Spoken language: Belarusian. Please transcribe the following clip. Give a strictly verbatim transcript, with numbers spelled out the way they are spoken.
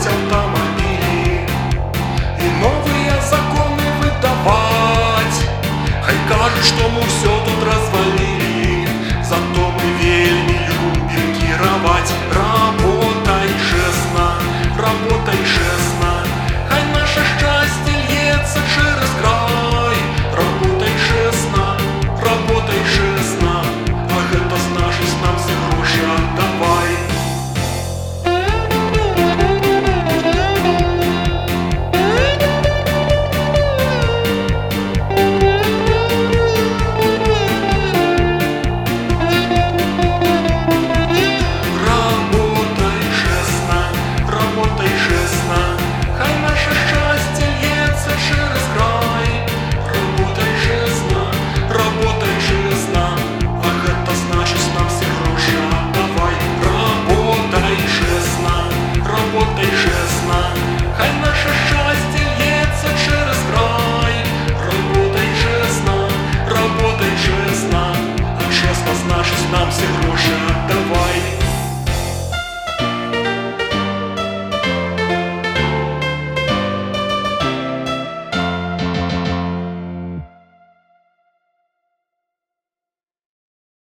купляць аўтамабілі і новыя законы выдаваць. Хай кажуць, што мы ўсё тут развалілі, зато мы вельмі любім кіраваць. Работай чэсна, работай чэсна, хай наша шчасце льецца чэраз край. Работай чэсна, работай чэсна, а гэта значыць нам все грошы аддавай. Работай честно, хай наше счастье льется через край. Работай честно, работай честно, а честно значит нам все гроши